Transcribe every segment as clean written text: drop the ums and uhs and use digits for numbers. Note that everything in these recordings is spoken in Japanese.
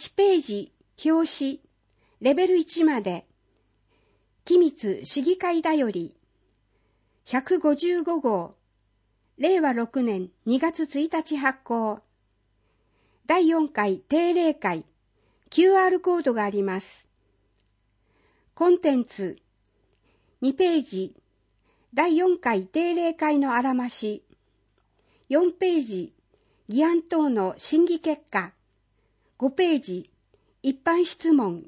1ページ、表紙、レベル1まで、君津市議会だより、155号、令和6年2月1日発行、第4回定例会、QR コードがあります。コンテンツ、2ページ、第4回定例会のあらまし、4ページ、議案等の審議結果、5ページ、一般質問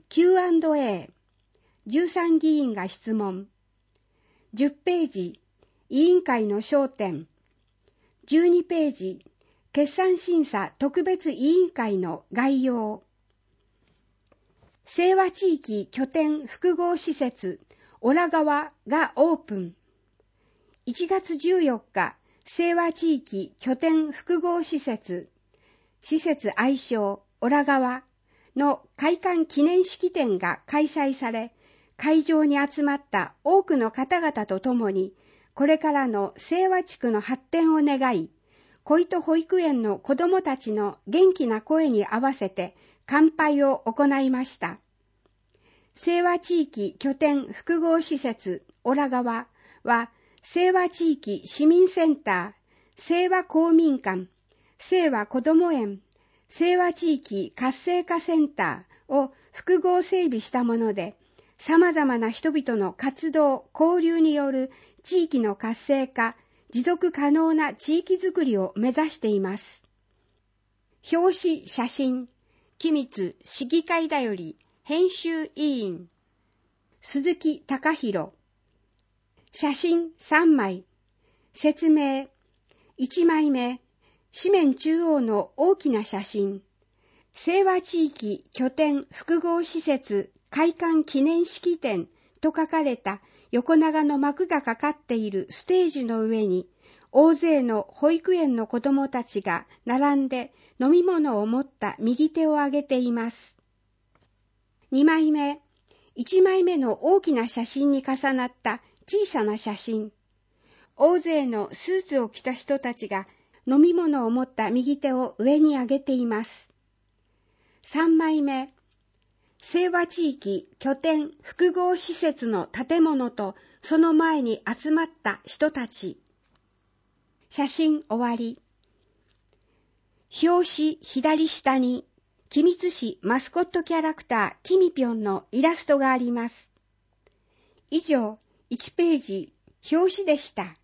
Q&A、13議員が質問、10ページ、委員会の焦点、12ページ、決算審査特別委員会の概要、清和地域拠点複合施設、オラ川がオープン。1月14日、清和地域拠点複合施設愛称オラ川の開館記念式典が開催され、会場に集まった多くの方々とともに、これからの清和地区の発展を願い、小糸保育園の子どもたちの元気な声に合わせて乾杯を行いました。清和地域拠点複合施設オラ川は、清和地域市民センター、清和公民館、清和こども園、清和地域活性化センターを複合整備したもので、様々な人々の活動、交流による地域の活性化、持続可能な地域づくりを目指しています。表紙写真、君津市議会だより編集委員、鈴木隆弘。写真3枚。説明。1枚目。紙面中央の大きな写真。清和地域拠点複合施設開館記念式典と書かれた横長の幕がかかっているステージの上に、大勢の保育園の子どもたちが並んで飲み物を持った右手を上げています。2枚目。1枚目の大きな写真に重なった小さな写真。大勢のスーツを着た人たちが飲み物を持った右手を上に上げています。3枚目。清和地域拠点複合施設の建物とその前に集まった人たち。写真終わり。表紙左下に君津市マスコットキャラクターきみぴょんのイラストがあります。以上、1ページ表紙でした。